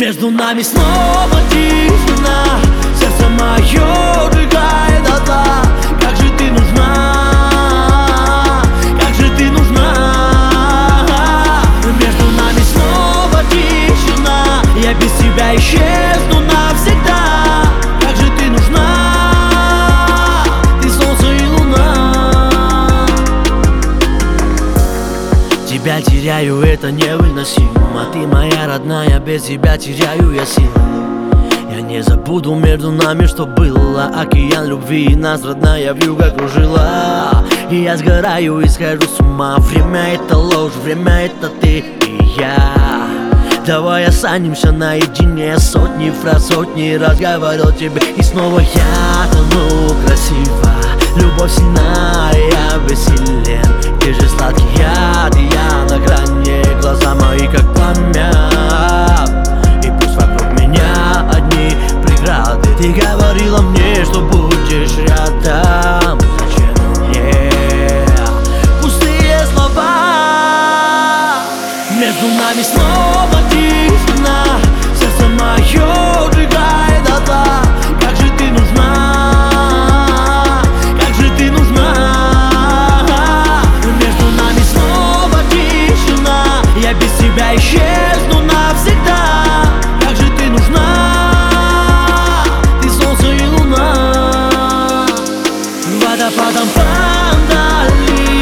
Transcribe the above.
Между нами снова тишина, сердце мое сжигает дотла. Как же ты нужна, как же ты нужна. Между нами снова тишина, я без тебя исчезну навсегда. Как же ты нужна, ты солнце и луна. Тебя теряю, это невыносимо. Ты моя родная, без тебя теряю я силы. Я не забуду между нами, что было. Океан любви нас, родная, вьюга кружила. И я сгораю и схожу с ума. Время это ложь, время это ты и я. Давай останемся наедине. Сотни фраз, сотни раз говорил тебе. И снова я тону красиво. Любовь сильна, я бессилен. Ты же сладкий яд, и я на грани. Глаза мои как пламя, и пусть вокруг меня одни преграды. Ты говорила мне, что будешь рядом. Зачем мне пустые слова? Между нами снова тишина, сердце мое сжигает дотла. Как же ты нужна, как же ты нужна. Между нами снова тишина, я без тебя исчезну навсегда. Как же ты нужна, ты солнце и луна. Водопадом по долине